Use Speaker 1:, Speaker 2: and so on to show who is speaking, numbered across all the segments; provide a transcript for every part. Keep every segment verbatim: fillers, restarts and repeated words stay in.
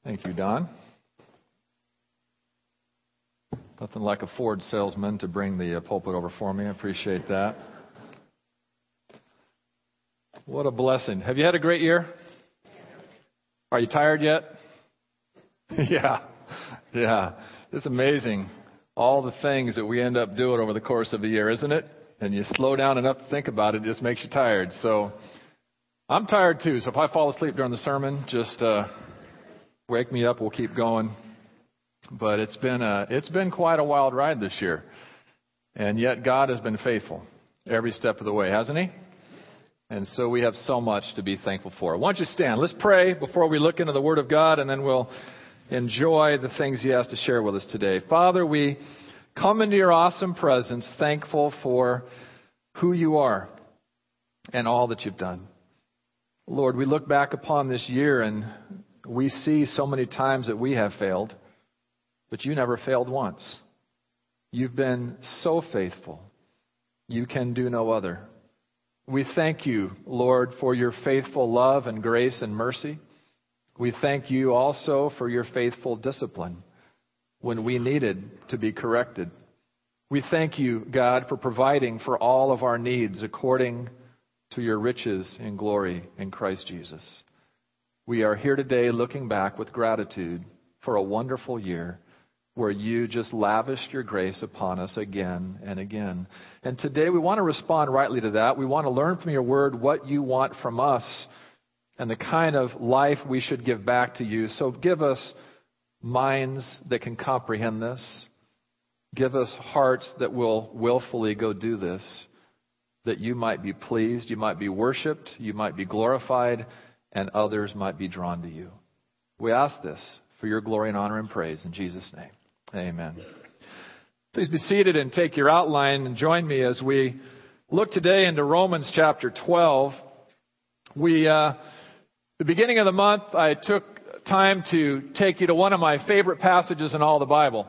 Speaker 1: Thank you, Don. Nothing like a Ford salesman to bring the pulpit over for me. I appreciate that. What a blessing. Have you had a great year? Are you tired yet? yeah. Yeah. It's amazing all the things that we end up doing over the course of a year, isn't it? And you slow down enough to think about it, it just makes you tired. So I'm tired too. So if I fall asleep during the sermon, just uh, wake me up. We'll keep going. But it's been a, it's been quite a wild ride this year. And yet God has been faithful every step of the way, hasn't he? And so we have so much to be thankful for. Why don't you stand? Let's pray before we look into the Word of God, and then we'll enjoy the things he has to share with us today. Father, we come into your awesome presence, thankful for who you are and all that you've done. Lord, we look back upon this year and we see so many times that we have failed, but you never failed once. You've been so faithful. You can do no other. We thank you, Lord, for your faithful love and grace and mercy. We thank you also for your faithful discipline when we needed to be corrected. We thank you, God, for providing for all of our needs according to your riches in glory in Christ Jesus. We are here today looking back with gratitude for a wonderful year where you just lavished your grace upon us again and again. And today we want to respond rightly to that. We want to learn from your word what you want from us and the kind of life we should give back to you. So give us minds that can comprehend this. Give us hearts that will willfully go do this, that you might be pleased, you might be worshiped, you might be glorified, and others might be drawn to you. We ask this for your glory and honor and praise in Jesus' name. Amen. Please be seated and take your outline and join me as we look today into Romans chapter twelve. We, uh, the beginning of the month, I took time to take you to one of my favorite passages in all the Bible.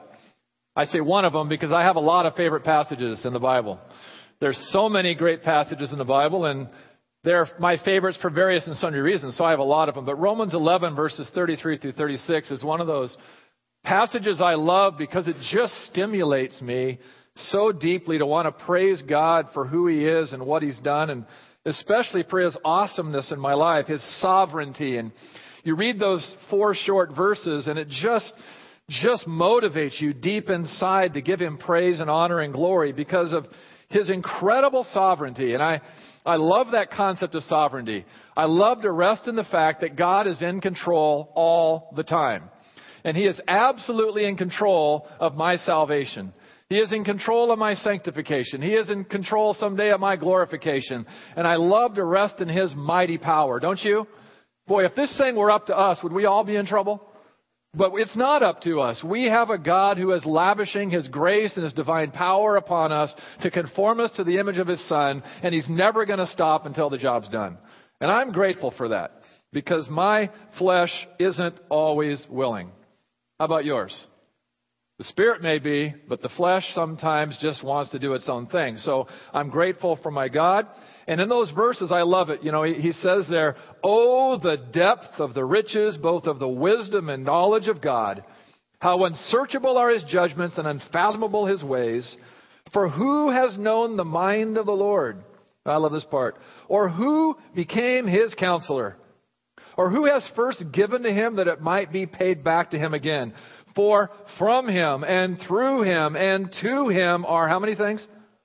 Speaker 1: I say one of them because I have a lot of favorite passages in the Bible. There's so many great passages in the Bible, and they're my favorites for various and sundry reasons, so I have a lot of them. But Romans eleven, verses thirty-three through thirty-six is one of those passages I love because it just stimulates me so deeply to want to praise God for who he is and what he's done, and especially for his awesomeness in my life, his sovereignty. And you read those four short verses, and it just just motivates you deep inside to give him praise and honor and glory because of his incredible sovereignty. And I, I love that concept of sovereignty. I love to rest in the fact that God is in control all the time. And he is absolutely in control of my salvation. He is in control of my sanctification. He is in control someday of my glorification. And I love to rest in his mighty power, don't you? Boy, if this thing were up to us, would we all be in trouble? But it's not up to us. We have a God who is lavishing his grace and his divine power upon us to conform us to the image of his Son, and he's never going to stop until the job's done. And I'm grateful for that because my flesh isn't always willing. How about yours? The spirit may be, but the flesh sometimes just wants to do its own thing. So I'm grateful for my God. And in those verses, I love it. You know, he, he says there, "Oh, the depth of the riches, both of the wisdom and knowledge of God. How unsearchable are his judgments and unfathomable his ways. For who has known the mind of the Lord?" I love this part. "Or who became his counselor? Or who has first given to him that it might be paid back to him again? For from him and through him and to him are" how many things?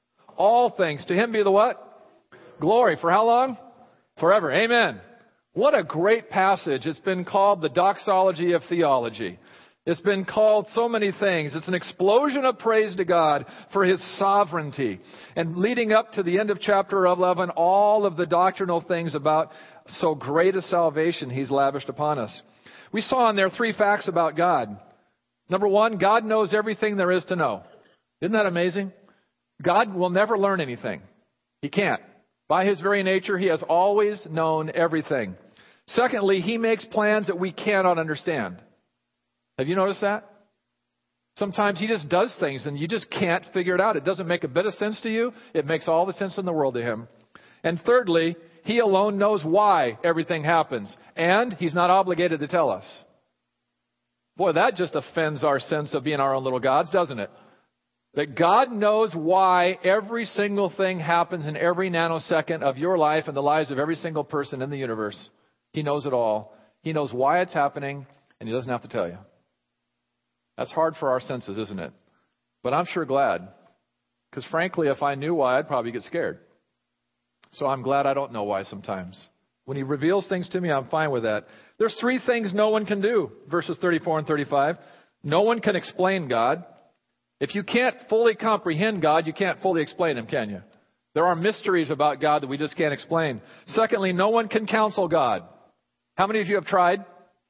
Speaker 1: All things. To him be the what? Glory. For how long? Forever. Amen. What a great passage. It's been called the doxology of theology. It's been called so many things. It's an explosion of praise to God for his sovereignty. And leading up to the end of chapter eleven, all of the doctrinal things about so great a salvation he's lavished upon us. We saw in there three facts about God. Number one, God knows everything there is to know. Isn't that amazing? God will never learn anything. He can't. By his very nature, he has always known everything. Secondly, he makes plans that we cannot understand. Have you noticed that? Sometimes he just does things and you just can't figure it out. It doesn't make a bit of sense to you. It makes all the sense in the world to him. And thirdly, he alone knows why everything happens. And he's not obligated to tell us. Boy, that just offends our sense of being our own little gods, doesn't it? That God knows why every single thing happens in every nanosecond of your life and the lives of every single person in the universe. He knows it all. He knows why it's happening, and He doesn't have to tell you. That's hard for our senses, isn't it? But I'm sure glad. Because frankly, if I knew why, I'd probably get scared. So I'm glad I don't know why sometimes. When He reveals things to me, I'm fine with that. There's three things no one can do. Verses thirty-four and thirty-five. No one can explain God. If you can't fully comprehend God, you can't fully explain Him, can you? There are mysteries about God that we just can't explain. Secondly, no one can counsel God. How many of you have tried?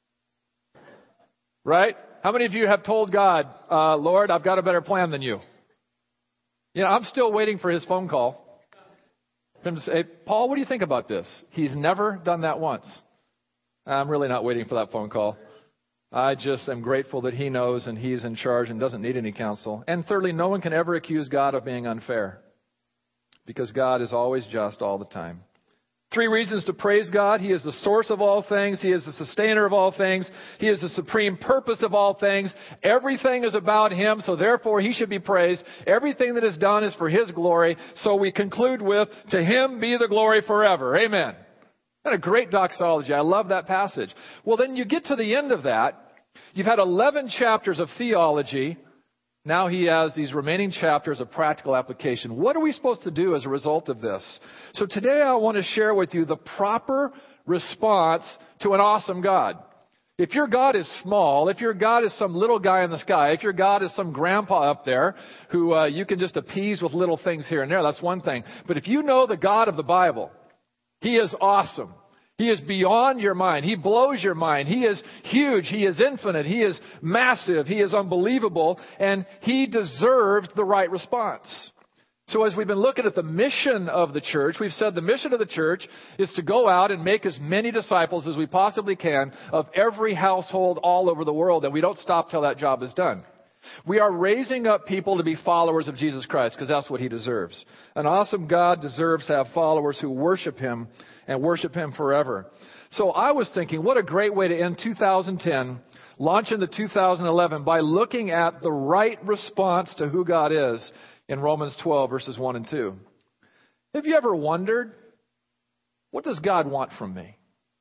Speaker 1: Right? How many of you have told God, uh, Lord, I've got a better plan than you? You know, I'm still waiting for His phone call. For him to say, Paul, what do you think about this? He's never done that once. I'm really not waiting for that phone call. I just am grateful that He knows and He's in charge and doesn't need any counsel. And thirdly, no one can ever accuse God of being unfair, because God is always just all the time. Three reasons to praise God. He is the source of all things. He is the sustainer of all things. He is the supreme purpose of all things. Everything is about Him, so therefore He should be praised. Everything that is done is for His glory. So we conclude with, to Him be the glory forever. Amen. What a great doxology. I love that passage. Well, then you get to the end of that. You've had eleven chapters of theology. Now He has these remaining chapters of practical application. What are we supposed to do as a result of this? So today I want to share with you the proper response to an awesome God. If your God is small, if your God is some little guy in the sky, if your God is some grandpa up there who uh, you can just appease with little things here and there, that's one thing. But if you know the God of the Bible, He is awesome. He is beyond your mind. He blows your mind. He is huge. He is infinite. He is massive. He is unbelievable. And He deserves the right response. So as we've been looking at the mission of the church, we've said the mission of the church is to go out and make as many disciples as we possibly can of every household all over the world. And we don't stop till that job is done. We are raising up people to be followers of Jesus Christ because that's what He deserves. An awesome God deserves to have followers who worship Him and worship Him forever. So I was thinking, what a great way to end two thousand ten, launch into two thousand eleven by looking at the right response to who God is in Romans twelve, verses one and two. Have you ever wondered, what does God want from me?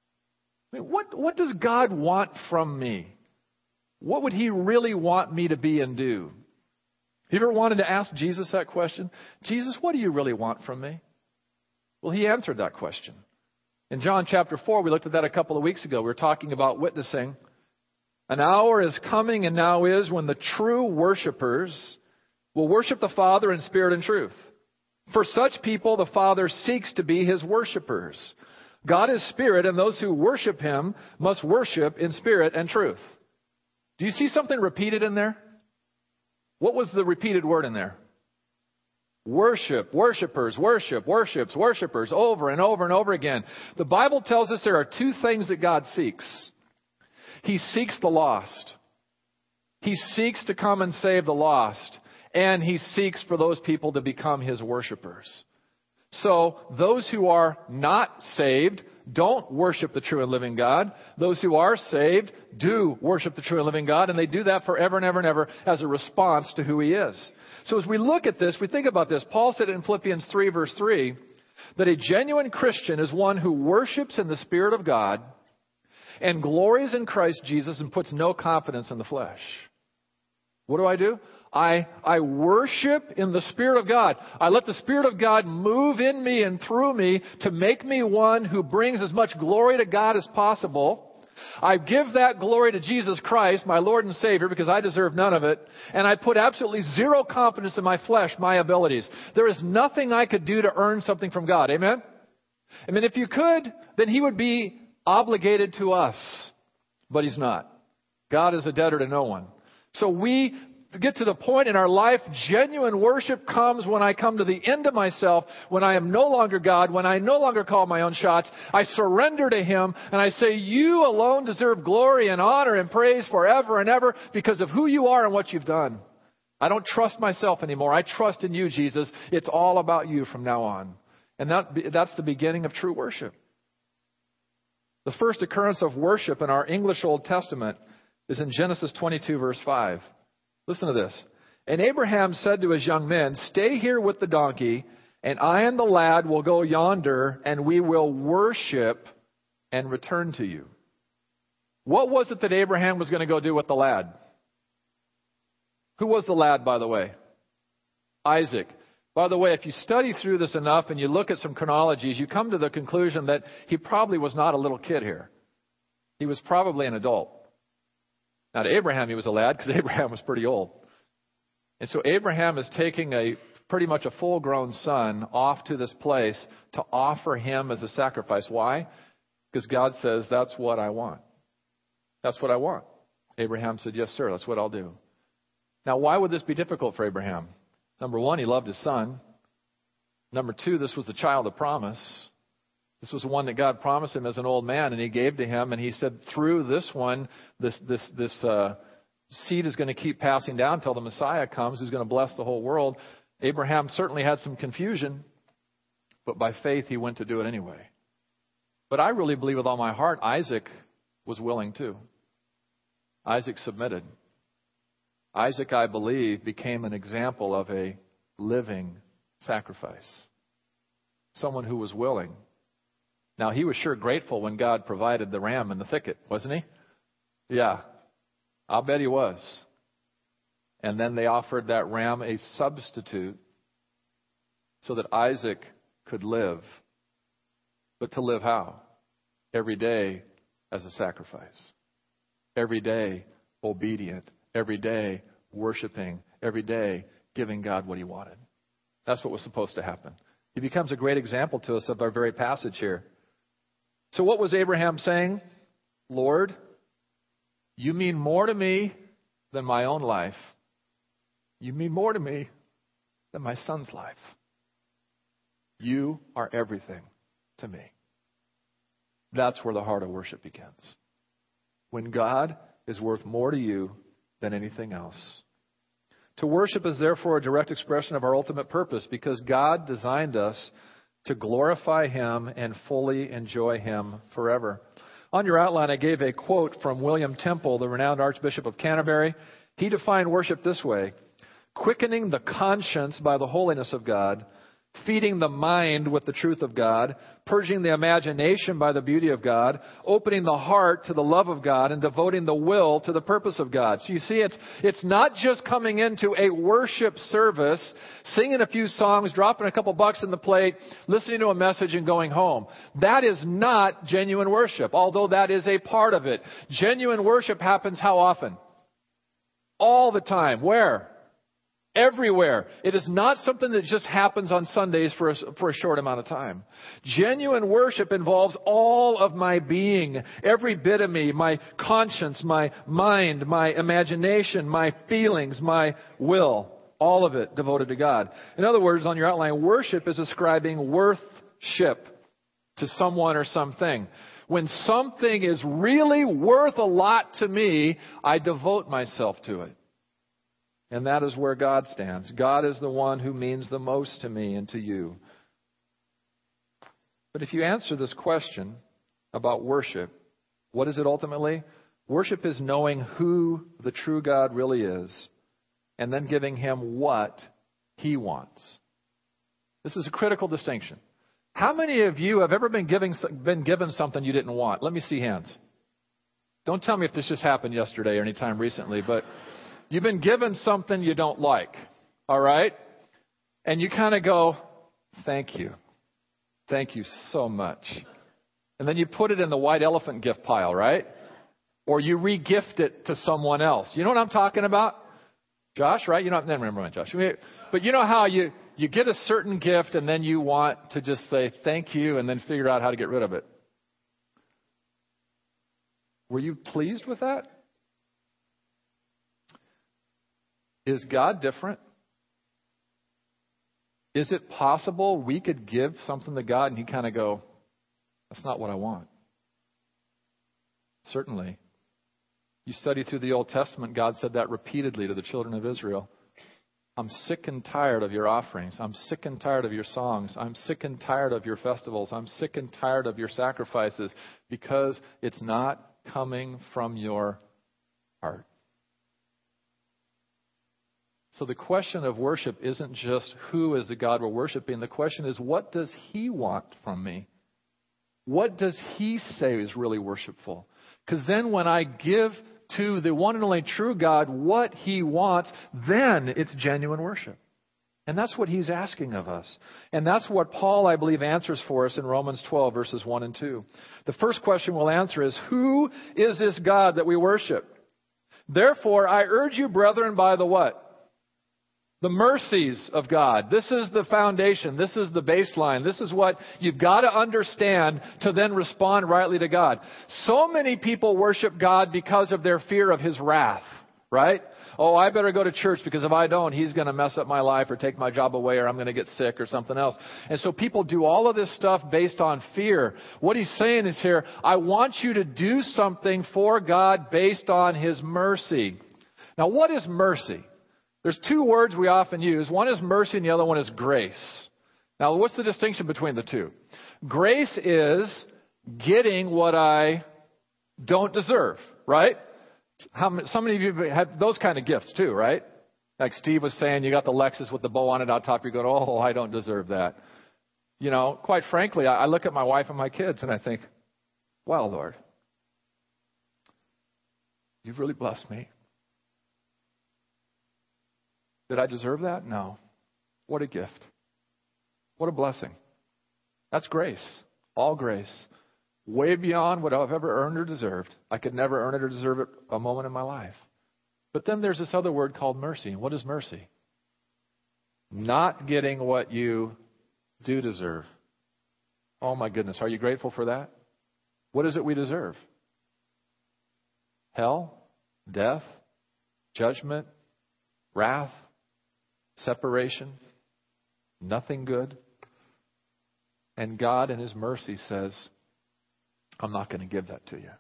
Speaker 1: I mean, what, what does God want from me? What would He really want me to be and do? Have you ever wanted to ask Jesus that question? Jesus, what do you really want from me? Well, He answered that question. In John chapter four, we looked at that a couple of weeks ago. We were talking about witnessing. An hour is coming and now is when the true worshipers will worship the Father in spirit and truth. For such people, the Father seeks to be His worshipers. God is spirit, and those who worship Him must worship in spirit and truth. Do you see something repeated in there? What was the repeated word in there? Worship, worshipers, worship, worships, worshipers, over and over and over again. The Bible tells us there are two things that God seeks. He seeks the lost. He seeks to come and save the lost. And He seeks for those people to become His worshipers. So those who are not saved don't worship the true and living God. Those who are saved do worship the true and living God, and they do that forever and ever and ever as a response to who He is. So as we look at this, we think about this. Paul said in Philippians three, verse three, that a genuine Christian is one who worships in the Spirit of God and glories in Christ Jesus and puts no confidence in the flesh. What do I do? I, I worship in the Spirit of God. I let the Spirit of God move in me and through me to make me one who brings as much glory to God as possible. I give that glory to Jesus Christ, my Lord and Savior, because I deserve none of it. And I put absolutely zero confidence in my flesh, my abilities. There is nothing I could do to earn something from God. Amen? I mean, if you could, then He would be obligated to us. But He's not. God is a debtor to no one. So we get to the point in our life, genuine worship comes when I come to the end of myself, when I am no longer God, when I no longer call my own shots. I surrender to Him and I say, You alone deserve glory and honor and praise forever and ever because of who You are and what You've done. I don't trust myself anymore. I trust in You, Jesus. It's all about You from now on. And that, that's the beginning of true worship. The first occurrence of worship in our English Old Testament is in Genesis twenty-two, verse five. Listen to this. And Abraham said to his young men, "Stay here with the donkey, and I and the lad will go yonder, and we will worship and return to you." What was it that Abraham was going to go do with the lad? Who was the lad, by the way? Isaac. By the way, if you study through this enough and you look at some chronologies, you come to the conclusion that he probably was not a little kid here. He was probably an adult. Now, to Abraham, he was a lad because Abraham was pretty old. And so Abraham is taking a pretty much a full-grown son off to this place to offer him as a sacrifice. Why? Because God says, that's what I want. That's what I want. Abraham said, yes, sir, that's what I'll do. Now, why would this be difficult for Abraham? Number one, he loved his son. Number two, this was the child of promise. This was the one that God promised him as an old man, and he gave to him. And he said, through this one, this this this uh, seed is going to keep passing down until the Messiah comes, who's going to bless the whole world. Abraham certainly had some confusion, but by faith he went to do it anyway. But I really believe with all my heart, Isaac was willing too. Isaac submitted. Isaac, I believe, became an example of a living sacrifice. Someone who was willing. Now, he was sure grateful when God provided the ram in the thicket, wasn't he? Yeah, I'll bet he was. And then they offered that ram a substitute so that Isaac could live. But to live how? Every day as a sacrifice. Every day obedient. Every day worshiping. Every day giving God what he wanted. That's what was supposed to happen. He becomes a great example to us of our very passage here. So what was Abraham saying? Lord, you mean more to me than my own life. You mean more to me than my son's life. You are everything to me. That's where the heart of worship begins. When God is worth more to you than anything else. To worship is therefore a direct expression of our ultimate purpose because God designed us to glorify him and fully enjoy him forever. On your outline, I gave a quote from William Temple, the renowned Archbishop of Canterbury. He defined worship this way: quickening the conscience by the holiness of God, feeding the mind with the truth of God, purging the imagination by the beauty of God, opening the heart to the love of God, and devoting the will to the purpose of God. So you see, it's it's not just coming into a worship service, singing a few songs, dropping a couple bucks in the plate, listening to a message, and going home. That is not genuine worship, although that is a part of it. Genuine worship happens how often? All the time. Where? Everywhere. It is not something that just happens on Sundays for a, for a short amount of time. Genuine worship involves all of my being, every bit of me, my conscience, my mind, my imagination, my feelings, my will, all of it devoted to God. In other words, on your outline, worship is ascribing worth-ship to someone or something. When something is really worth a lot to me, I devote myself to it. And that is where God stands. God is the one who means the most to me and to you. But if you answer this question about worship, what is it ultimately? Worship is knowing who the true God really is and then giving him what he wants. This is a critical distinction. How many of you have ever been giving, been given something you didn't want? Let me see hands. Don't tell me if this just happened yesterday or any time recently, but you've been given something you don't like, all right? And you kind of go, thank you. Thank you so much. And then you put it in the white elephant gift pile, right? Or you re-gift it to someone else. You know what I'm talking about? Josh, right? You don't never mind, Josh. But you know how you, you get a certain gift and then you want to just say thank you and then figure out how to get rid of it. Were you pleased with that? Is God different? Is it possible we could give something to God and he kind of go, that's not what I want? Certainly. You study through the Old Testament, God said that repeatedly to the children of Israel. I'm sick and tired of your offerings. I'm sick and tired of your songs. I'm sick and tired of your festivals. I'm sick and tired of your sacrifices because it's not coming from your heart. So the question of worship isn't just who is the God we're worshiping. The question is, what does He want from me? What does He say is really worshipful? Because then when I give to the one and only true God what He wants, then it's genuine worship. And that's what He's asking of us. And that's what Paul, I believe, answers for us in Romans twelve, verses one and two. The first question we'll answer is, who is this God that we worship? Therefore, I urge you, brethren, by the what? The mercies of God. This is the foundation. This is the baseline. This is what you've got to understand to then respond rightly to God. So many people worship God because of their fear of His wrath, right? Oh, I better go to church because if I don't, He's going to mess up my life or take my job away or I'm going to get sick or something else. And so people do all of this stuff based on fear. What he's saying is here, I want you to do something for God based on His mercy. Now, what is mercy? There's two words we often use. One is mercy and the other one is grace. Now, what's the distinction between the two? Grace is getting what I don't deserve, right? How, some of you have those kind of gifts too, right? Like Steve was saying, you got the Lexus with the bow on it out top. You go, oh, I don't deserve that. You know, quite frankly, I, I look at my wife and my kids and I think, wow, Lord, you've really blessed me. Did I deserve that? No. What a gift. What a blessing. That's grace. All grace. Way beyond what I've ever earned or deserved. I could never earn it or deserve it a moment in my life. But then there's this other word called mercy. What is mercy? Not getting what you do deserve. Oh my goodness. Are you grateful for that? What is it we deserve? Hell? Death? Judgment? Wrath? Separation, nothing good. And God in His mercy says, I'm not going to give that to you.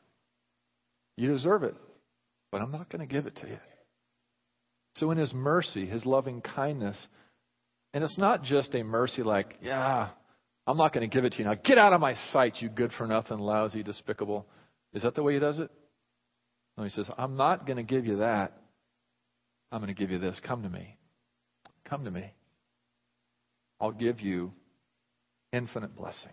Speaker 1: You deserve it, but I'm not going to give it to you. So in His mercy, His loving kindness, and it's not just a mercy like, yeah, I'm not going to give it to you. Now get out of my sight, you good for nothing, lousy, despicable. Is that the way He does it? No, He says, I'm not going to give you that. I'm going to give you this. Come to me. Come to me. I'll give you infinite blessing.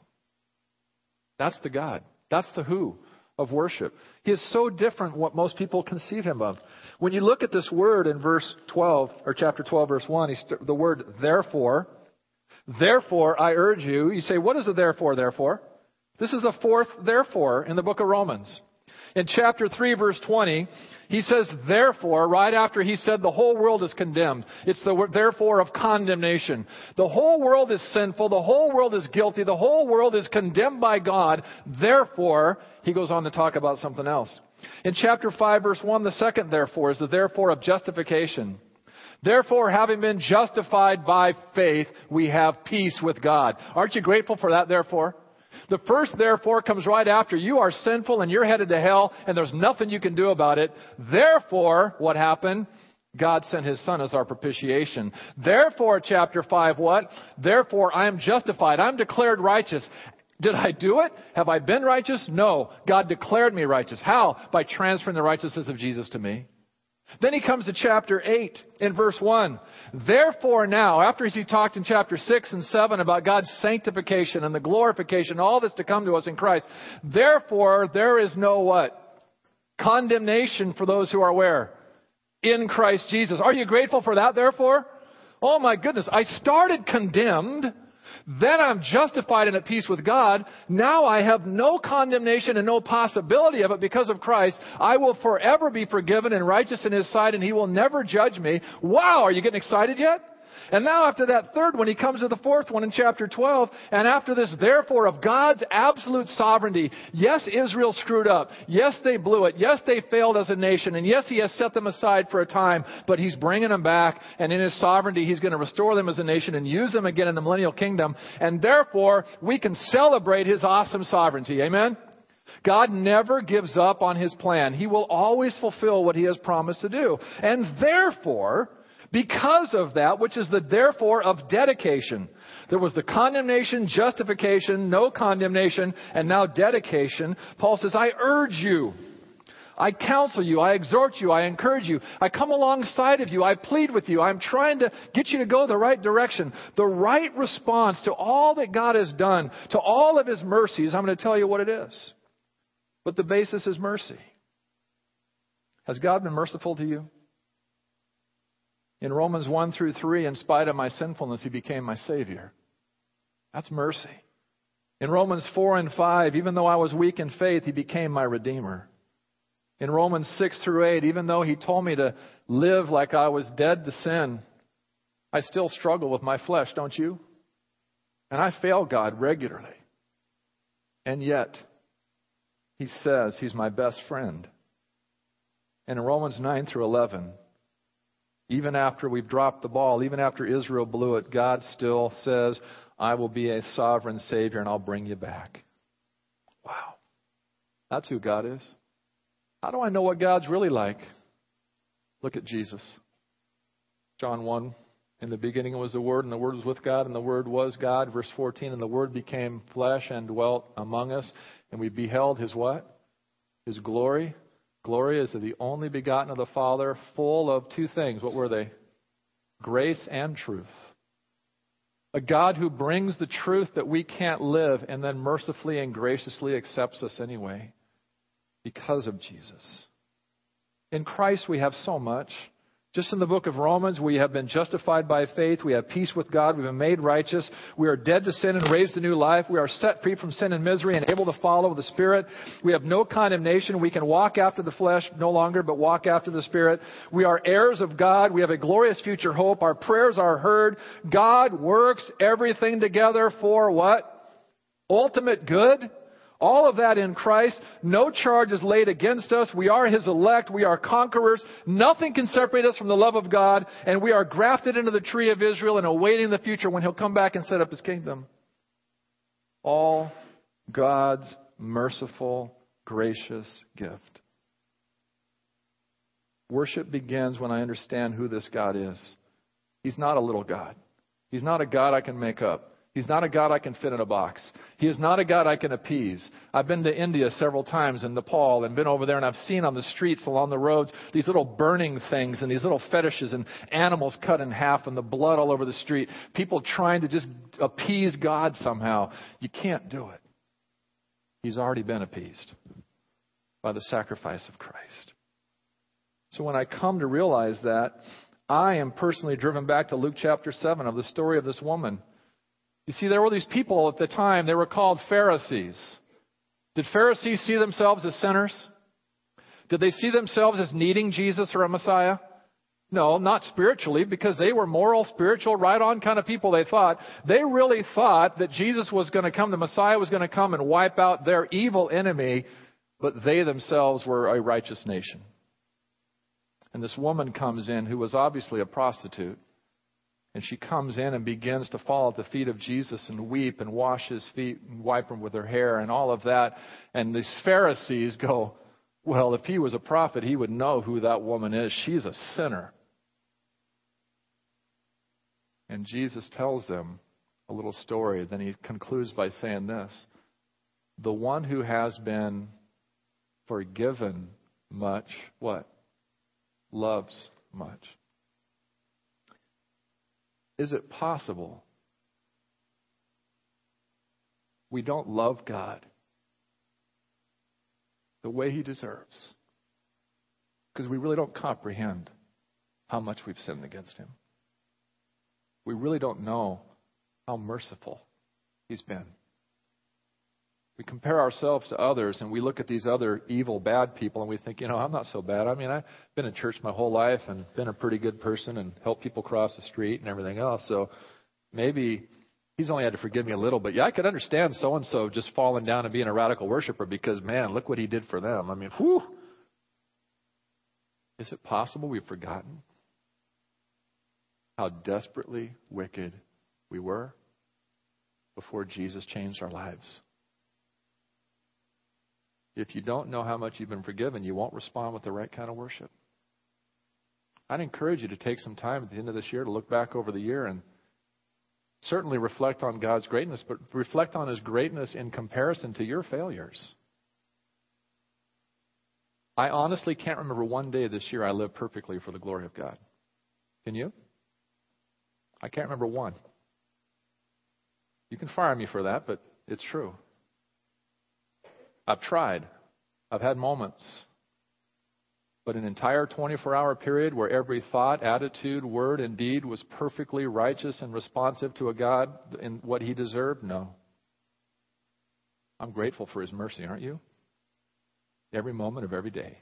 Speaker 1: That's the God. That's the who of worship. He is so different what most people conceive Him of. When you look at this word in verse twelve, or chapter twelve, verse one, he's, the word therefore. Therefore, I urge you. You say, what is the therefore, therefore? This is the fourth therefore in the book of Romans. In chapter three, verse twenty, he says, therefore, right after he said the whole world is condemned. It's the word, therefore, of condemnation. The whole world is sinful. The whole world is guilty. The whole world is condemned by God. Therefore, he goes on to talk about something else. In chapter five, verse one, the second therefore is the therefore of justification. Therefore, having been justified by faith, we have peace with God. Aren't you grateful for that, therefore? The first therefore comes right after. You are sinful and you're headed to hell and there's nothing you can do about it. Therefore, what happened? God sent His Son as our propitiation. Therefore, chapter five, what? Therefore, I am justified. I'm declared righteous. Did I do it? Have I been righteous? No. God declared me righteous. How? By transferring the righteousness of Jesus to me. Then he comes to chapter eight in verse one. Therefore now, after he talked in chapter six and seven about God's sanctification and the glorification, all this to come to us in Christ. Therefore, there is no what? Condemnation for those who are where? In Christ Jesus. Are you grateful for that, therefore? Oh my goodness. I started condemned. Then I'm justified and at peace with God. Now I have no condemnation and no possibility of it because of Christ. I will forever be forgiven and righteous in His sight, and He will never judge me. Wow, are you getting excited yet? And now after that third one, he comes to the fourth one in chapter twelve. And after this, therefore, of God's absolute sovereignty. Yes, Israel screwed up. Yes, they blew it. Yes, they failed as a nation. And yes, He has set them aside for a time. But He's bringing them back. And in His sovereignty, He's going to restore them as a nation and use them again in the millennial kingdom. And therefore, we can celebrate His awesome sovereignty. Amen? God never gives up on His plan. He will always fulfill what He has promised to do. And therefore, because of that, which is the therefore of dedication. There was the condemnation, justification, no condemnation, and now dedication. Paul says, I urge you. I counsel you. I exhort you. I encourage you. I come alongside of you. I plead with you. I'm trying to get you to go the right direction. The right response to all that God has done, to all of His mercies, I'm going to tell you what it is. But the basis is mercy. Has God been merciful to you? In Romans one through three, in spite of my sinfulness, He became my Savior. That's mercy. In Romans four and five, even though I was weak in faith, He became my Redeemer. In Romans six through eight, even though He told me to live like I was dead to sin, I still struggle with my flesh, don't you? And I fail God regularly. And yet, He says He's my best friend. And in Romans nine through eleven, even after we've dropped the ball, even after Israel blew it, God still says, I will be a sovereign Savior and I'll bring you back. Wow. That's who God is. How do I know what God's really like? Look at Jesus. John one, in the beginning was the Word, and the Word was with God, and the Word was God. Verse fourteen, and the Word became flesh and dwelt among us, and we beheld His what? His glory. Glory is of the only begotten of the Father, full of two things. What were they? Grace and truth. A God who brings the truth that we can't live and then mercifully and graciously accepts us anyway because of Jesus. In Christ we have so much. Just in the book of Romans, we have been justified by faith. We have peace with God. We've been made righteous. We are dead to sin and raised to new life. We are set free from sin and misery and able to follow the Spirit. We have no condemnation. We can walk after the flesh no longer, but walk after the Spirit. We are heirs of God. We have a glorious future hope. Our prayers are heard. God works everything together for what? Ultimate good. All of that in Christ. No charge is laid against us. We are His elect. We are conquerors. Nothing can separate us from the love of God. And we are grafted into the tree of Israel and awaiting the future when He'll come back and set up His kingdom. All God's merciful, gracious gift. Worship begins when I understand who this God is. He's not a little God. He's not a God I can make up. He's not a God I can fit in a box. He is not a God I can appease. I've been to India several times in Nepal and been over there, and I've seen on the streets along the roads these little burning things and these little fetishes and animals cut in half and the blood all over the street. People trying to just appease God somehow. You can't do it. He's already been appeased by the sacrifice of Christ. So when I come to realize that, I am personally driven back to Luke chapter seven of the story of this woman. You see, there were these people at the time, they were called Pharisees. Did Pharisees see themselves as sinners? Did they see themselves as needing Jesus or a Messiah? No, not spiritually, because they were moral, spiritual, right-on kind of people, they thought. They really thought that Jesus was going to come, the Messiah was going to come and wipe out their evil enemy, but they themselves were a righteous nation. And this woman comes in who was obviously a prostitute. And she comes in and begins to fall at the feet of Jesus and weep and wash His feet and wipe them with her hair and all of that. And these Pharisees go, well, if He was a prophet, He would know who that woman is. She's a sinner. And Jesus tells them a little story. Then He concludes by saying this. The one who has been forgiven much, what? Loves much. Is it possible we don't love God the way He deserves because we really don't comprehend how much we've sinned against Him? We really don't know how merciful He's been. We compare ourselves to others and we look at these other evil, bad people and we think, you know, I'm not so bad. I mean, I've been in church my whole life and been a pretty good person and helped people cross the street and everything else. So maybe He's only had to forgive me a little. But yeah, I could understand so-and-so just falling down and being a radical worshiper because, man, look what He did for them. I mean, whew. Is it possible we've forgotten how desperately wicked we were before Jesus changed our lives? If you don't know how much you've been forgiven, you won't respond with the right kind of worship. I'd encourage you to take some time at the end of this year to look back over the year and certainly reflect on God's greatness, but reflect on His greatness in comparison to your failures. I honestly can't remember one day this year I lived perfectly for the glory of God. Can you? I can't remember one. You can fire me for that, but it's true. I've tried. I've had moments. But an entire twenty-four hour period where every thought, attitude, word, and deed was perfectly righteous and responsive to a God in what He deserved? No. I'm grateful for His mercy, aren't you? Every moment of every day.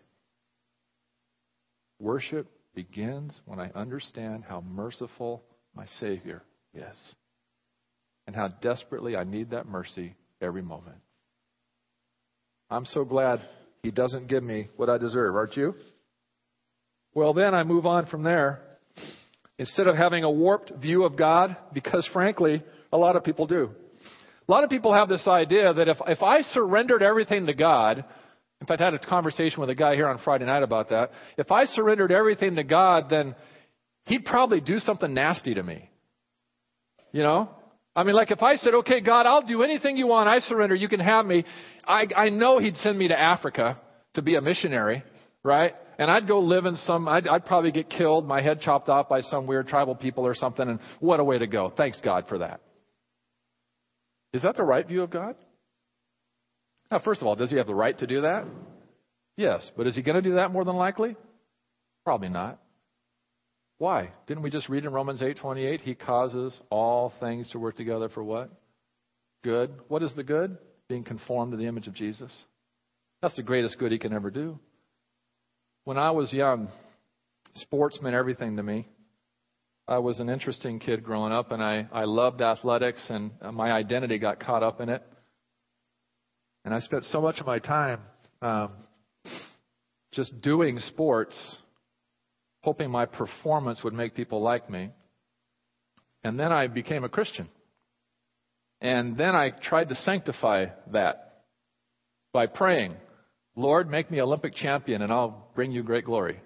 Speaker 1: Worship begins when I understand how merciful my Savior is and how desperately I need that mercy every moment. I'm so glad He doesn't give me what I deserve, aren't you? Well, then I move on from there. Instead of having a warped view of God, because frankly, a lot of people do. A lot of people have this idea that if, if I surrendered everything to God, in fact, I had a conversation with a guy here on Friday night about that. If I surrendered everything to God, then He'd probably do something nasty to me. You know? I mean, like if I said, okay, God, I'll do anything you want. I surrender. You can have me. I, I know He'd send me to Africa to be a missionary, right? And I'd go live in some, I'd, I'd probably get killed, my head chopped off by some weird tribal people or something. And what a way to go. Thanks, God, for that. Is that the right view of God? Now, first of all, does He have the right to do that? Yes. But is He going to do that more than likely? Probably not. Why? Didn't we just read in Romans eight twenty-eight? He causes all things to work together for what? Good. What is the good? Being conformed to the image of Jesus. That's the greatest good He can ever do. When I was young, sports meant everything to me. I was an interesting kid growing up, and I, I loved athletics, and my identity got caught up in it. And I spent so much of my time um, just doing sports, hoping my performance would make people like me. And then I became a Christian. And then I tried to sanctify that by praying, Lord, make me Olympic champion and I'll bring you great glory.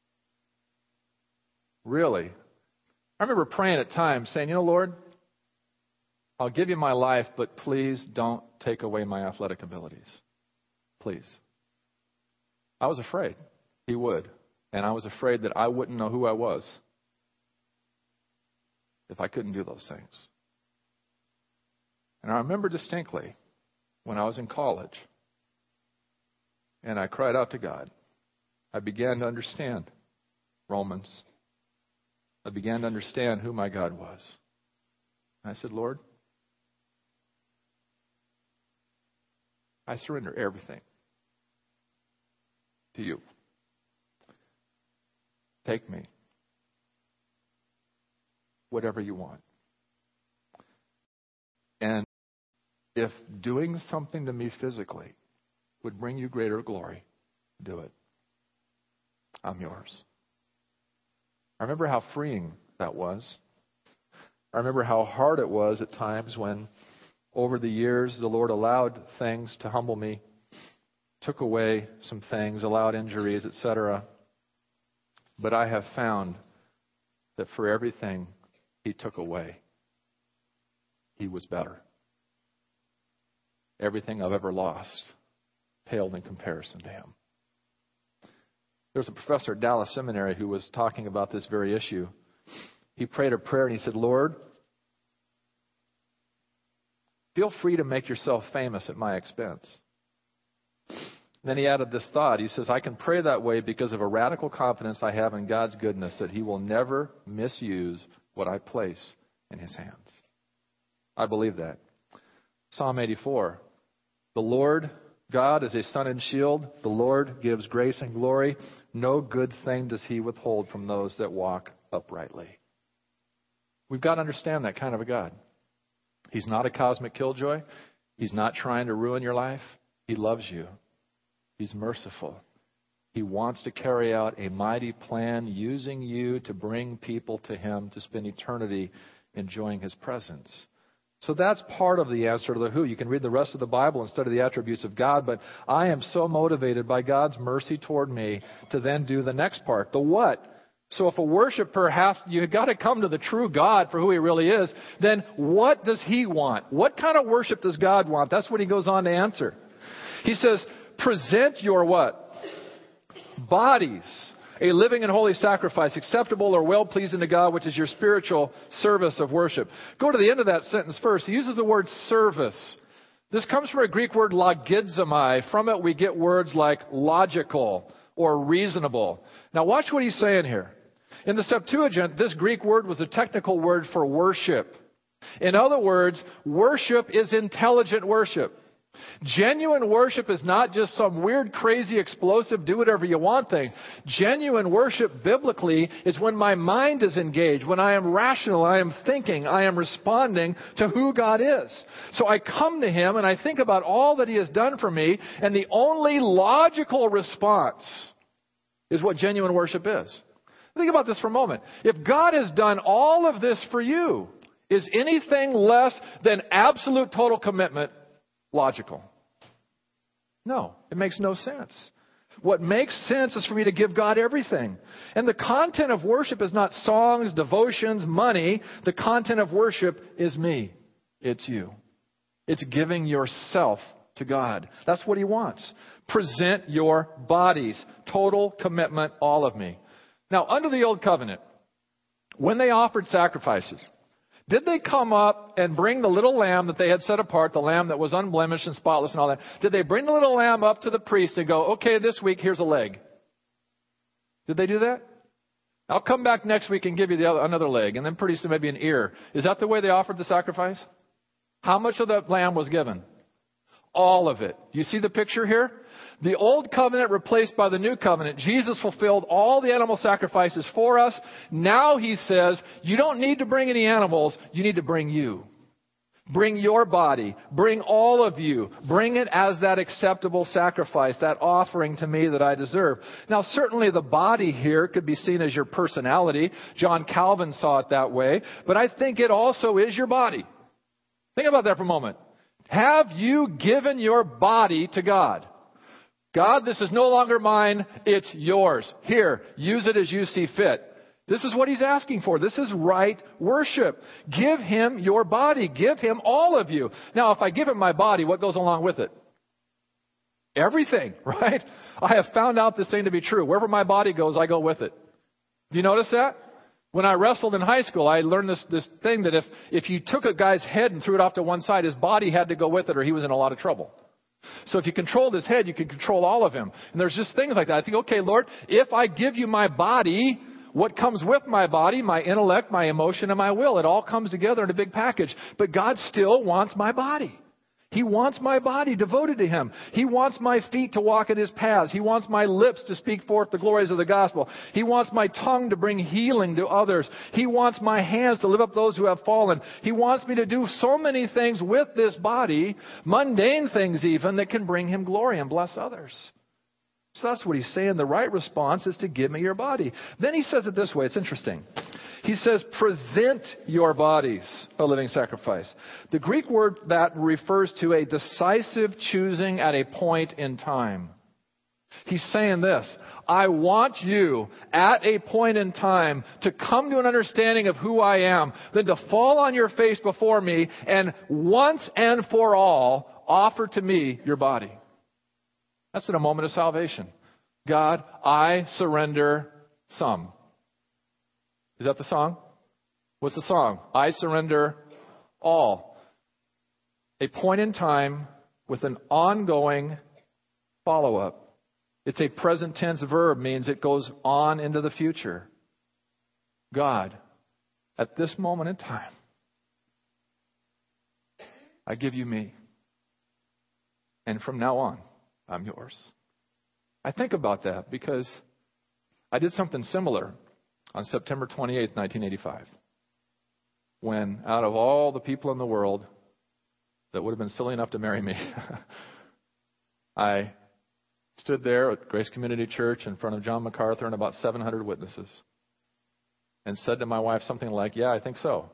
Speaker 1: Really? I remember praying at times saying, you know, Lord, I'll give you my life, but please don't take away my athletic abilities. Please. I was afraid He would. And I was afraid that I wouldn't know who I was if I couldn't do those things. And I remember distinctly when I was in college and I cried out to God, I began to understand Romans. I began to understand who my God was. And I said, Lord, I surrender everything to you. Take me. Whatever you want. And if doing something to me physically would bring you greater glory, do it. I'm yours. I remember how freeing that was. I remember how hard it was at times when, over the years, the Lord allowed things to humble me, took away some things, allowed injuries, et cetera. But I have found that for everything He took away, He was better. Everything I've ever lost paled in comparison to Him. There was a professor at Dallas Seminary who was talking about this very issue. He prayed a prayer and he said, Lord, feel free to make yourself famous at my expense. Then he added this thought. He says, I can pray that way because of a radical confidence I have in God's goodness that He will never misuse what I place in His hands. I believe that. Psalm eighty-four. The Lord God is a sun and shield. The Lord gives grace and glory. No good thing does He withhold from those that walk uprightly. We've got to understand that kind of a God. He's not a cosmic killjoy. He's not trying to ruin your life. He loves you. He's merciful. He wants to carry out a mighty plan using you to bring people to Him to spend eternity enjoying His presence. So that's part of the answer to the who. You can read the rest of the Bible and study the attributes of God, but I am so motivated by God's mercy toward me to then do the next part, the what. So if a worshiper has, you've got to come to the true God for who He really is, then what does He want? What kind of worship does God want? That's what He goes on to answer. He says, present your what? bodies, a living and holy sacrifice, acceptable or well-pleasing to God, which is your spiritual service of worship. Go to the end of that sentence first. He uses the word service. This comes from a Greek word logizomai. From it we get words like logical or reasonable. Now watch what he's saying here. In the Septuagint, this Greek word was a technical word for worship. In other words, worship is intelligent worship. Genuine worship is not just some weird, crazy, explosive, do whatever you want thing. Genuine worship biblically is when my mind is engaged, when I am rational, I am thinking, I am responding to who God is. So I come to Him and I think about all that He has done for me, and the only logical response is what genuine worship is. Think about this for a moment. If God has done all of this for you, is anything less than absolute total commitment logical? No, it makes no sense. What makes sense is for me to give God everything. And the content of worship is not songs, devotions, money. The content of worship is me. It's you. It's giving yourself to God. That's what He wants. Present your bodies. Total commitment, all of me. Now, under the Old Covenant, when they offered sacrifices, did they come up and bring the little lamb that they had set apart, the lamb that was unblemished and spotless and all that? Did they bring the little lamb up to the priest and go, okay, this week, here's a leg? Did they do that? I'll come back next week and give you the other, another leg, and then pretty soon maybe an ear. Is that the way they offered the sacrifice? How much of that lamb was given? All of it. You see the picture here? The old covenant replaced by the new covenant. Jesus fulfilled all the animal sacrifices for us. Now He says, you don't need to bring any animals. You need to bring you. Bring your body. Bring all of you. Bring it as that acceptable sacrifice, that offering to me that I deserve. Now, certainly the body here could be seen as your personality. John Calvin saw it that way. But I think it also is your body. Think about that for a moment. Have you given your body to God? God, this is no longer mine, it's yours. Here, use it as you see fit. This is what He's asking for. This is right worship. Give Him your body. Give Him all of you. Now, if I give Him my body, what goes along with it? Everything, right? I have found out this thing to be true. Wherever my body goes, I go with it. Do you notice that? When I wrestled in high school, I learned this, this thing that if, if you took a guy's head and threw it off to one side, his body had to go with it or he was in a lot of trouble. So if you controlled his head, you could control all of him. And there's just things like that. I think, okay, Lord, if I give you my body, what comes with my body, my intellect, my emotion, and my will, it all comes together in a big package. But God still wants my body. He wants my body devoted to Him. He wants my feet to walk in His paths. He wants my lips to speak forth the glories of the gospel. He wants my tongue to bring healing to others. He wants my hands to lift up those who have fallen. He wants me to do so many things with this body, mundane things even, that can bring Him glory and bless others. So that's what He's saying. The right response is to give me your body. Then He says it this way. It's interesting. He says, present your bodies a living sacrifice. The Greek word that refers to a decisive choosing at a point in time. He's saying this, I want you at a point in time to come to an understanding of who I am, then to fall on your face before me and once and for all offer to me your body. That's in a moment of salvation. God, I surrender some. Is that the song? What's the song? I surrender all. A point in time with an ongoing follow-up. It's a present tense verb, means it goes on into the future. God, at this moment in time, I give you me. And from now on, I'm yours. I think about that because I did something similar on September twenty-eighth, nineteen eighty-five, when out of all the people in the world that would have been silly enough to marry me, I stood there at Grace Community Church in front of John MacArthur and about seven hundred witnesses and said to my wife something like, yeah, I think so.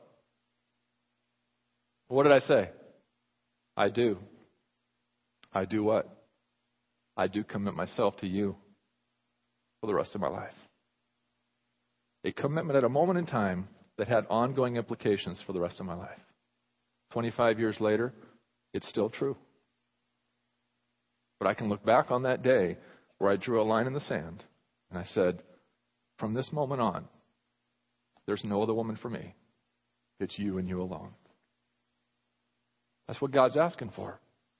Speaker 1: What did I say? I do. I do what? I do commit myself to you for the rest of my life. A commitment at a moment in time that had ongoing implications for the rest of my life. twenty-five years later, it's still true. But I can look back on that day where I drew a line in the sand And I said, from this moment on, there's no other woman for me. It's you and you alone. That's what God's asking for.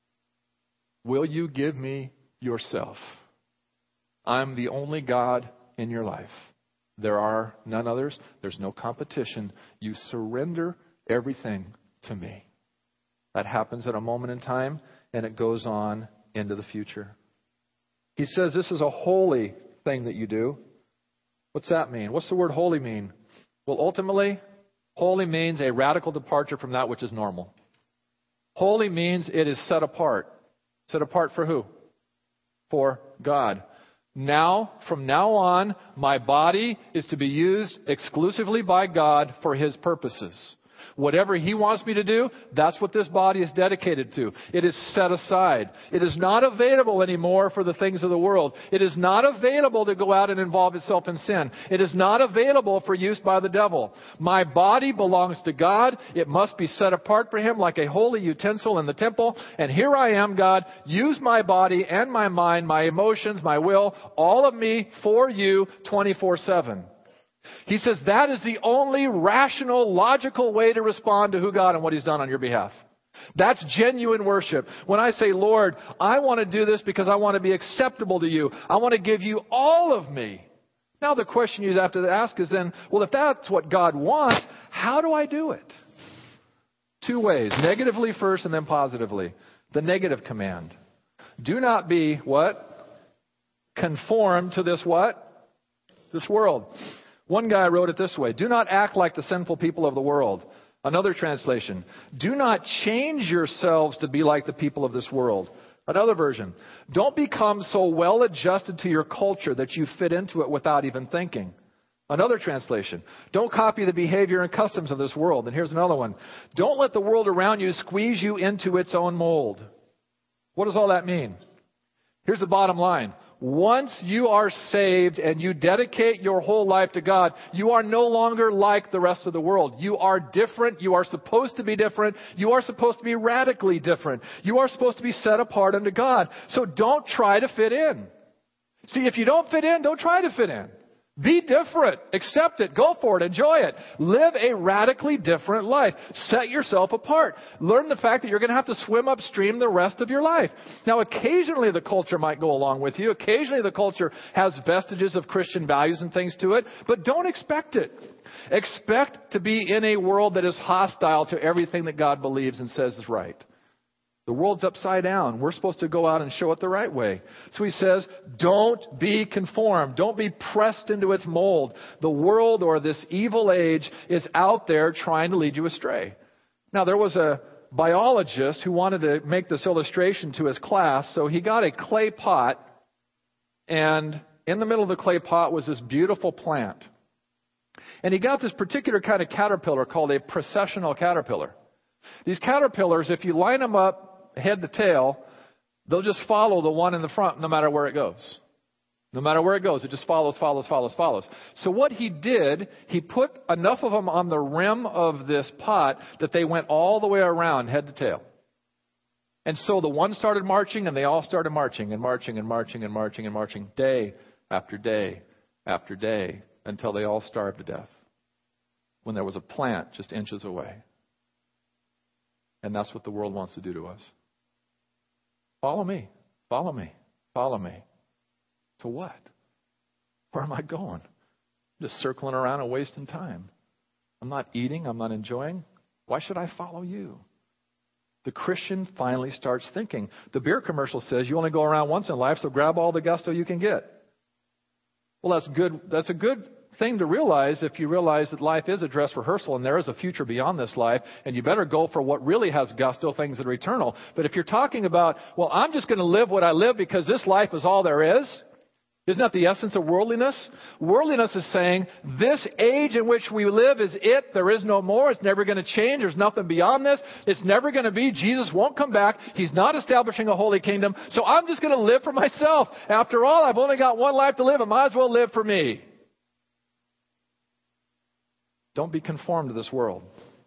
Speaker 1: Will you give me yourself? I'm the only God in your life. There are none others. There's no competition. You surrender everything to me. That happens at a moment in time, and it goes on into the future. He says this is a holy thing that you do. What's that mean? What's the word holy mean? Well, ultimately, holy means a radical departure from that which is normal. Holy means it is set apart. Set apart for who? For God. Now, from now on, my body is to be used exclusively by God for His purposes. Whatever He wants me to do, that's what this body is dedicated to. It is set aside. It is not available anymore for the things of the world. It is not available to go out and involve itself in sin. It is not available for use by the devil. My body belongs to God. It must be set apart for Him like a holy utensil in the temple. And here I am, God. Use my body and my mind, my emotions, my will, all of me for you twenty-four seven. He says that is the only rational, logical way to respond to who God and what He's done on your behalf. That's genuine worship. When I say, Lord, I want to do this because I want to be acceptable to you. I want to give you all of me. Now the question you have to ask is then, well, if that's what God wants, how do I do it? Two ways. Negatively first and then positively. The negative command. Do not be what? Conformed to this what? This world. One guy wrote it this way. Do not act like the sinful people of the world. Another translation. Do not change yourselves to be like the people of this world. Another version. Don't become so well adjusted to your culture that you fit into it without even thinking. Another translation. Don't copy the behavior and customs of this world. And here's another one. Don't let the world around you squeeze you into its own mold. What does all that mean? Here's the bottom line. Once you are saved and you dedicate your whole life to God, you are no longer like the rest of the world. You are different. You are supposed to be different. You are supposed to be radically different. You are supposed to be set apart unto God. So don't try to fit in. See, if you don't fit in, don't try to fit in. Be different. Accept it. Go for it. Enjoy it. Live a radically different life. Set yourself apart. Learn the fact that you're going to have to swim upstream the rest of your life. Now, occasionally the culture might go along with you. Occasionally the culture has vestiges of Christian values and things to it. But don't expect it. Expect to be in a world that is hostile to everything that God believes and says is right. The world's upside down. We're supposed to go out and show it the right way. So he says, don't be conformed. Don't be pressed into its mold. The world or this evil age is out there trying to lead you astray. Now, there was a biologist who wanted to make this illustration to his class. So he got a clay pot, and in the middle of the clay pot was this beautiful plant. And he got this particular kind of caterpillar called a processional caterpillar. These caterpillars, if you line them up head to tail, they'll just follow the one in the front no matter where it goes. No matter where it goes, it just follows, follows, follows, follows. So what he did, he put enough of them on the rim of this pot that they went all the way around head to tail. And so the one started marching and they all started marching and marching and marching and marching and marching day after day after day until they all starved to death. When there was a plant just inches away. And that's what the world wants to do to us. Follow me. Follow me. Follow me. To what? Where am I going? I'm just circling around and wasting time. I'm not eating. I'm not enjoying. Why should I follow you? The Christian finally starts thinking. The beer commercial says you only go around once in life, so grab all the gusto you can get. Well, that's good. That's a good thing to realize if you realize that life is a dress rehearsal and there is a future beyond this life, and you better go for what really has gusto, things that are eternal. But if you're talking about, well, I'm just going to live what I live because this life is all there is, isn't that the essence of worldliness? Worldliness is saying this age in which we live is it. There is no more. It's never going to change. There's nothing beyond this. It's never going to be. Jesus won't come back. He's not establishing a holy kingdom. So I'm just going to live for myself. After all, I've only got one life to live. I might as well live for me. Don't be conformed to this world.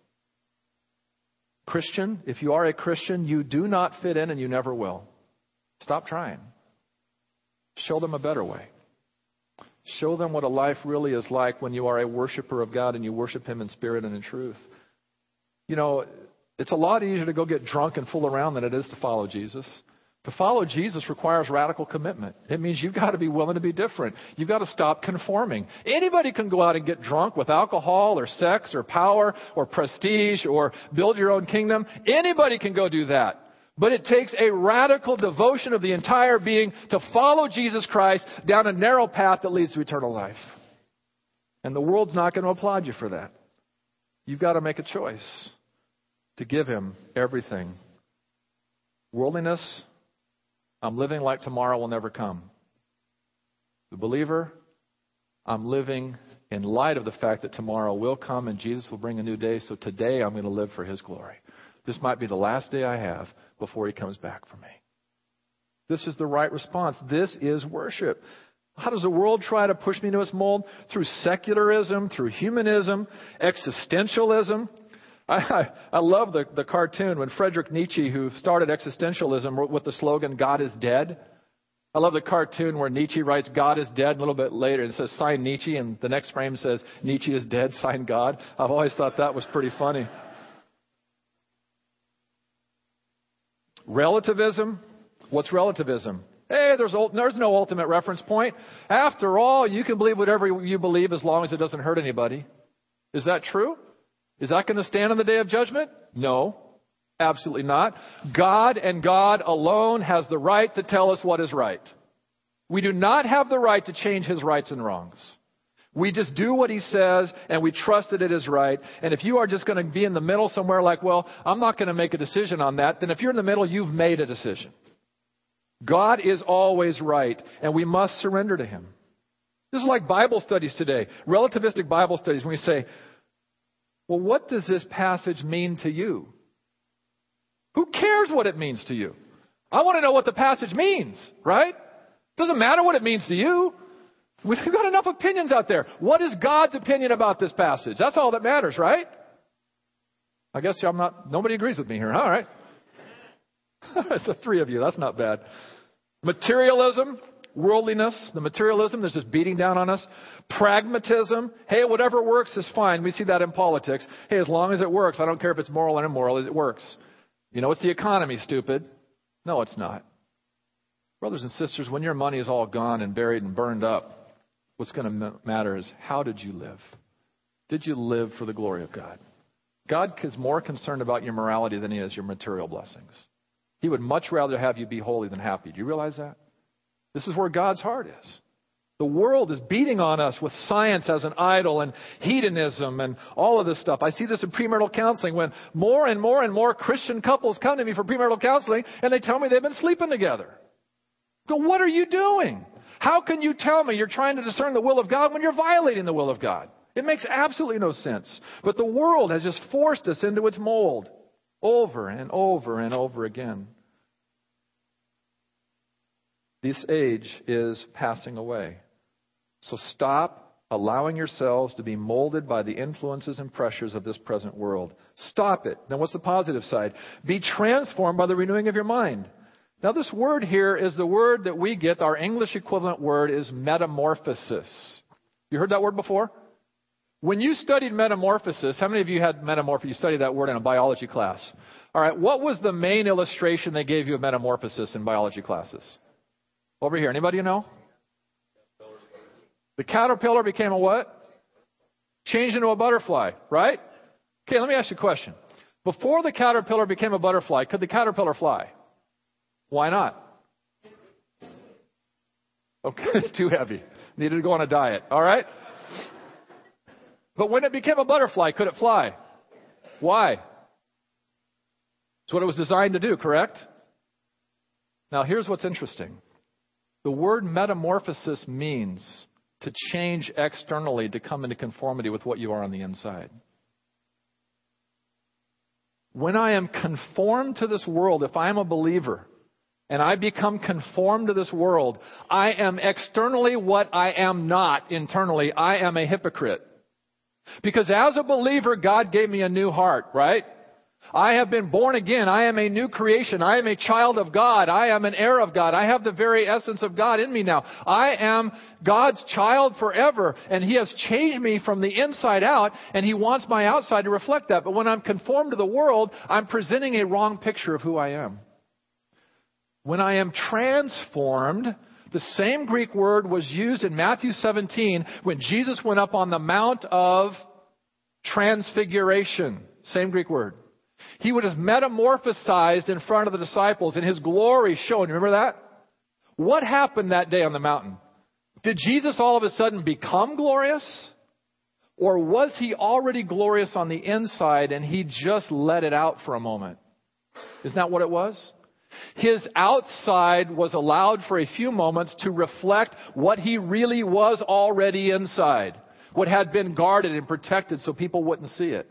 Speaker 1: Christian, if you are a Christian, you do not fit in and you never will. Stop trying. Show them a better way. Show them what a life really is like when you are a worshiper of God and you worship Him in spirit and in truth. You know, it's a lot easier to go get drunk and fool around than it is to follow Jesus. To follow Jesus requires radical commitment. It means you've got to be willing to be different. You've got to stop conforming. Anybody can go out and get drunk with alcohol or sex or power or prestige or build your own kingdom. Anybody can go do that. But it takes a radical devotion of the entire being to follow Jesus Christ down a narrow path that leads to eternal life. And the world's not going to applaud you for that. You've got to make a choice to give Him everything. Worldliness, I'm living like tomorrow will never come. The believer, I'm living in light of the fact that tomorrow will come and Jesus will bring a new day. So today I'm going to live for His glory. This might be the last day I have before He comes back for me. This is the right response. This is worship. How does the world try to push me into its mold? Through secularism, through humanism, existentialism. I, I, I love the, the cartoon when Friedrich Nietzsche, who started existentialism with the slogan, God is dead. I love the cartoon where Nietzsche writes, God is dead. A little bit later it says, sign Nietzsche. And the next frame says, Nietzsche is dead, sign God. I've always thought that was pretty funny. Relativism. What's relativism? Hey, there's, there's no ultimate reference point. After all, you can believe whatever you believe as long as it doesn't hurt anybody. Is that true? Is that going to stand on the day of judgment? No, absolutely not. God and God alone has the right to tell us what is right. We do not have the right to change His rights and wrongs. We just do what He says, and we trust that it is right. And if you are just going to be in the middle somewhere like, well, I'm not going to make a decision on that, then if you're in the middle, you've made a decision. God is always right, and we must surrender to Him. This is like Bible studies today, relativistic Bible studies, when we say, well, what does this passage mean to you? Who cares what it means to you? I want to know what the passage means, right? Doesn't matter what it means to you. We've got enough opinions out there. What is God's opinion about this passage? That's all that matters, right? I guess I'm not, nobody agrees with me here. All right. It's the three of you. That's not bad. Materialism, worldliness, the materialism, there's this beating down on us. Pragmatism. Hey, whatever works is fine. We see that in politics. Hey, as long as it works, I don't care if it's moral or immoral, it works. You know, it's the economy, stupid. No, it's not. Brothers and sisters, when your money is all gone and buried and burned up, what's going to matter is how did you live? Did you live for the glory of God? God is more concerned about your morality than He is your material blessings. He would much rather have you be holy than happy. Do you realize that? This is where God's heart is. The world is beating on us with science as an idol and hedonism and all of this stuff. I see this in premarital counseling when more and more and more Christian couples come to me for premarital counseling and they tell me they've been sleeping together. Go, what are you doing? How can you tell me you're trying to discern the will of God when you're violating the will of God? It makes absolutely no sense. But the world has just forced us into its mold over and over and over again. This age is passing away. So stop allowing yourselves to be molded by the influences and pressures of this present world. Stop it. Now what's the positive side? Be transformed by the renewing of your mind. Now this word here is the word that we get, our English equivalent word is metamorphosis. You heard that word before? When you studied metamorphosis, how many of you had metamorphosis? You studied that word in a biology class. All right, what was the main illustration they gave you of metamorphosis in biology classes? Over here, anybody know? The caterpillar became a what? Changed into a butterfly, right? Okay, let me ask you a question. Before the caterpillar became a butterfly, could the caterpillar fly? Why not? Okay, it's too heavy. Needed to go on a diet. All right? But when it became a butterfly, could it fly? Why? It's what it was designed to do, correct? Now, here's what's interesting. The word metamorphosis means to change externally to come into conformity with what you are on the inside. When I am conformed to this world, if I am a believer, and I become conformed to this world, I am externally what I am not internally. I am a hypocrite. Because as a believer, God gave me a new heart, right? I have been born again. I am a new creation. I am a child of God. I am an heir of God. I have the very essence of God in me now. I am God's child forever. And He has changed me from the inside out. And He wants my outside to reflect that. But when I'm conformed to the world, I'm presenting a wrong picture of who I am. When I am transformed, the same Greek word was used in Matthew seventeen when Jesus went up on the Mount of Transfiguration. Same Greek word. He was metamorphosized in front of the disciples and His glory shone. Remember that? What happened that day on the mountain? Did Jesus all of a sudden become glorious? Or was He already glorious on the inside and He just let it out for a moment? Isn't that what it was? His outside was allowed for a few moments to reflect what He really was already inside. What had been guarded and protected so people wouldn't see it.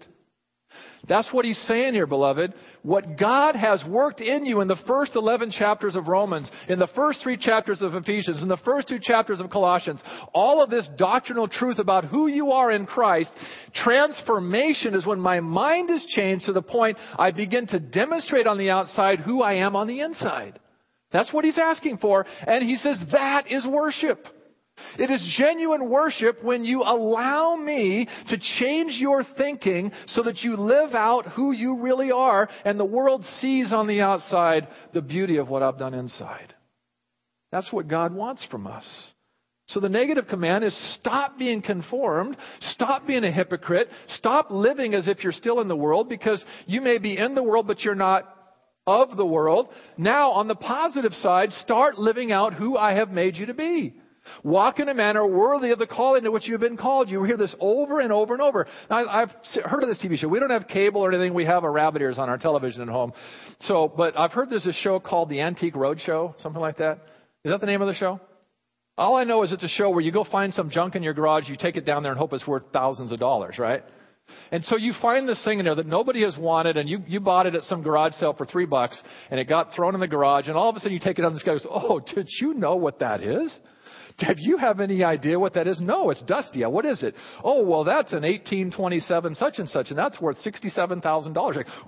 Speaker 1: That's what He's saying here, beloved. What God has worked in you in the first eleven chapters of Romans, in the first three chapters of Ephesians, in the first two chapters of Colossians, all of this doctrinal truth about who you are in Christ, transformation is when my mind is changed to the point I begin to demonstrate on the outside who I am on the inside. That's what He's asking for. And He says that is worship. It is genuine worship when you allow me to change your thinking so that you live out who you really are and the world sees on the outside the beauty of what I've done inside. That's what God wants from us. So the negative command is stop being conformed, stop being a hypocrite, stop living as if you're still in the world because you may be in the world but you're not of the world. Now on the positive side, start living out who I have made you to be. Walk in a manner worthy of the calling to which you've been called. You hear this over and over and over. Now, I've heard of this T V show. We don't have cable or anything. We have a rabbit ears on our television at home. So, but I've heard there's a show called The Antique Roadshow, something like that. Is that the name of the show? All I know is it's a show where you go find some junk in your garage, you take it down there and hope it's worth thousands of dollars, right? And so you find this thing in there that nobody has wanted, and you, you bought it at some garage sale for three bucks, and it got thrown in the garage, and all of a sudden you take it down, and this guy goes, oh, did you know what that is? Did you have any idea what that is? No, it's dusty. What is it? Oh, well, that's an eighteen twenty-seven such and such, and that's worth sixty-seven thousand dollars. Like,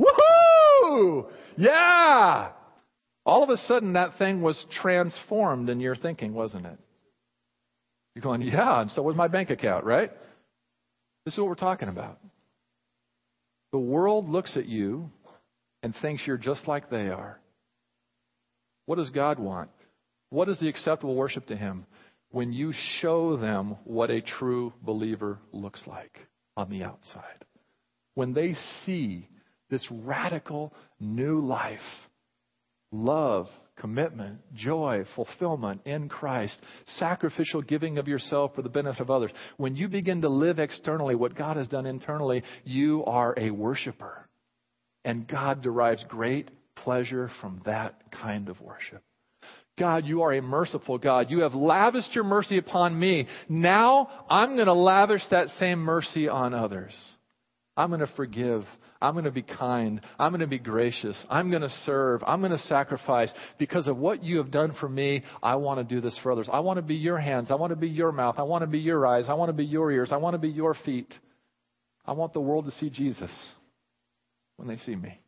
Speaker 1: woohoo! Yeah! All of a sudden, that thing was transformed in your thinking, wasn't it? You're going, yeah, and so was my bank account, right? This is what we're talking about. The world looks at you and thinks you're just like they are. What does God want? What is the acceptable worship to Him? When you show them what a true believer looks like on the outside. When they see this radical new life, love, commitment, joy, fulfillment in Christ, sacrificial giving of yourself for the benefit of others. When you begin to live externally what God has done internally, you are a worshiper. And God derives great pleasure from that kind of worship. God, you are a merciful God. You have lavished your mercy upon me. Now I'm going to lavish that same mercy on others. I'm going to forgive. I'm going to be kind. I'm going to be gracious. I'm going to serve. I'm going to sacrifice. Because of what you have done for me, I want to do this for others. I want to be your hands. I want to be your mouth. I want to be your eyes. I want to be your ears. I want to be your feet. I want the world to see Jesus when they see me.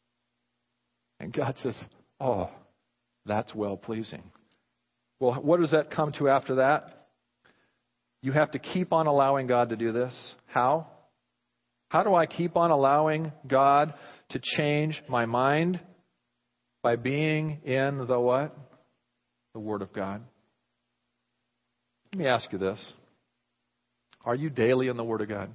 Speaker 1: And God says, oh, that's well-pleasing. Well, what does that come to after that? You have to keep on allowing God to do this. How? How do I keep on allowing God to change my mind? By being in the what? The Word of God. Let me ask you this. Are you daily in the Word of God?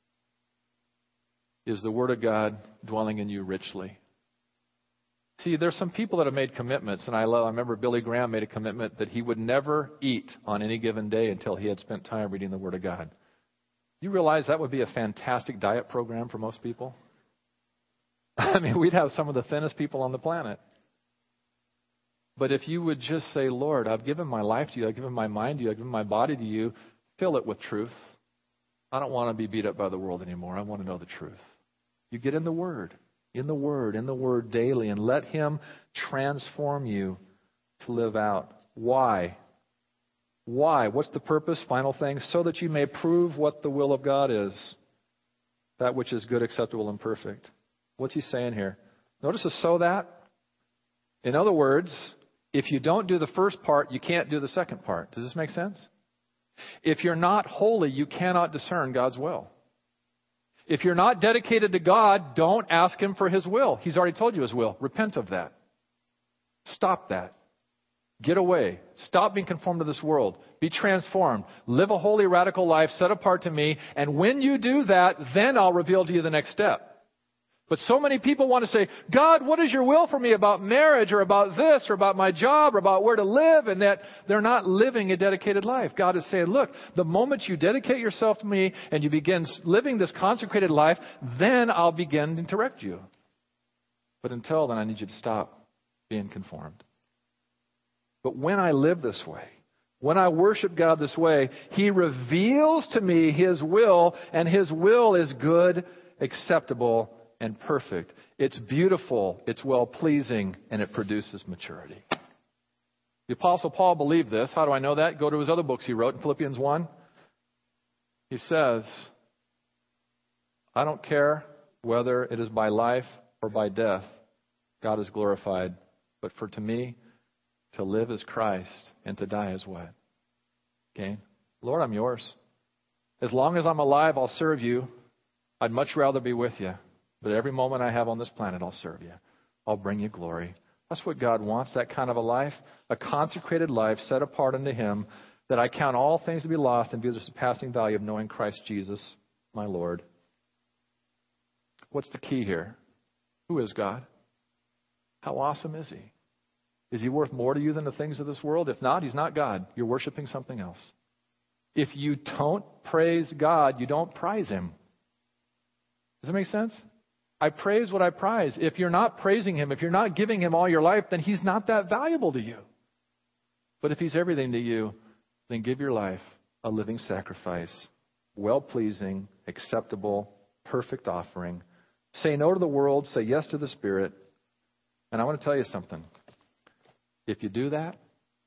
Speaker 1: Is the Word of God dwelling in you richly? See, there's some people that have made commitments, and I love, I remember Billy Graham made a commitment that he would never eat on any given day until he had spent time reading the Word of God. You realize that would be a fantastic diet program for most people? I mean, we'd have some of the thinnest people on the planet. But if you would just say, Lord, I've given my life to you, I've given my mind to you, I've given my body to you, fill it with truth. I don't want to be beat up by the world anymore. I want to know the truth. You get in the Word. In the Word, in the Word daily, and let Him transform you to live out. Why? Why? What's the purpose? Final thing. So that you may prove what the will of God is. That which is good, acceptable, and perfect. What's he saying here? Notice the so that. In other words, if you don't do the first part, you can't do the second part. Does this make sense? If you're not holy, you cannot discern God's will. If you're not dedicated to God, don't ask Him for His will. He's already told you His will. Repent of that. Stop that. Get away. Stop being conformed to this world. Be transformed. Live a holy, radical life set apart to me. And when you do that, then I'll reveal to you the next step. But so many people want to say, God, what is your will for me about marriage or about this or about my job or about where to live? And that they're not living a dedicated life. God is saying, look, the moment you dedicate yourself to me and you begin living this consecrated life, then I'll begin to direct you. But until then, I need you to stop being conformed. But when I live this way, when I worship God this way, He reveals to me His will, and His will is good, acceptable, and perfect. It's beautiful, it's well-pleasing, and it produces maturity. The Apostle Paul believed this. How do I know that? Go to his other books he wrote in Philippians one. He says, I don't care whether it is by life or by death, God is glorified. But for to me, to live is Christ, and to die is what? Gain. Lord, I'm yours. As long as I'm alive, I'll serve you. I'd much rather be with you. But every moment I have on this planet, I'll serve you. I'll bring you glory. That's what God wants, that kind of a life. A consecrated life set apart unto Him, that I count all things to be lost and view the surpassing value of knowing Christ Jesus, my Lord. What's the key here? Who is God? How awesome is He? Is He worth more to you than the things of this world? If not, He's not God. You're worshiping something else. If you don't praise God, you don't prize Him. Does that make sense? I praise what I prize. If you're not praising Him, if you're not giving Him all your life, then He's not that valuable to you. But if He's everything to you, then give your life a living sacrifice, well-pleasing, acceptable, perfect offering. Say no to the world, say yes to the Spirit. And I want to tell you something. If you do that,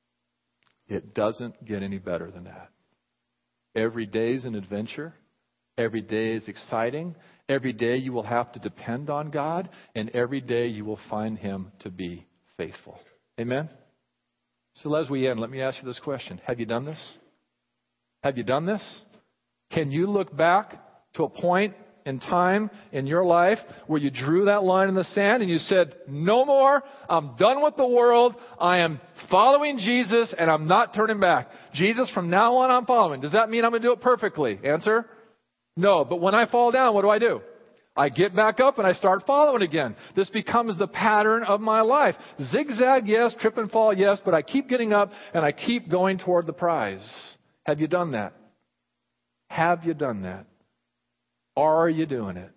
Speaker 1: it doesn't get any better than that. Every day is an adventure. Every day is exciting. Every day you will have to depend on God. And every day you will find Him to be faithful. Amen? So as we end, let me ask you this question. Have you done this? Have you done this? Can you look back to a point in time in your life where you drew that line in the sand and you said, no more, I'm done with the world, I am following Jesus and I'm not turning back. Jesus, from now on I'm following. Does that mean I'm going to do it perfectly? Answer, no. But when I fall down, what do I do? I get back up and I start following again. This becomes the pattern of my life. Zigzag, yes. Trip and fall, yes. But I keep getting up and I keep going toward the prize. Have you done that? Have you done that? Are you doing it?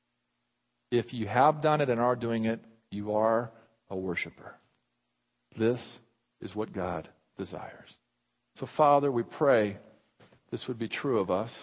Speaker 1: If you have done it and are doing it, you are a worshiper. This is what God desires. So, Father, we pray this would be true of us.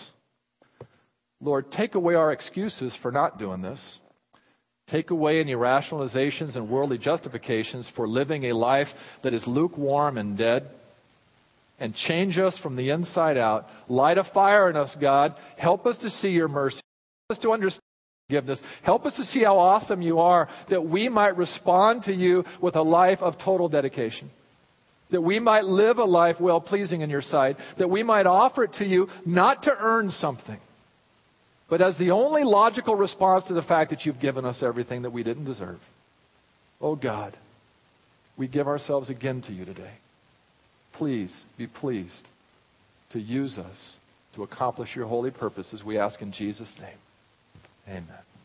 Speaker 1: Lord, take away our excuses for not doing this. Take away any rationalizations and worldly justifications for living a life that is lukewarm and dead. And change us from the inside out. Light a fire in us, God. Help us to see your mercy. Help us to understand forgiveness. Help us to see how awesome you are, that we might respond to you with a life of total dedication. That we might live a life well-pleasing in your sight. That we might offer it to you not to earn something, but as the only logical response to the fact that you've given us everything that we didn't deserve. Oh God, we give ourselves again to you today. Please be pleased to use us to accomplish your holy purposes, we ask in Jesus' name. Amen.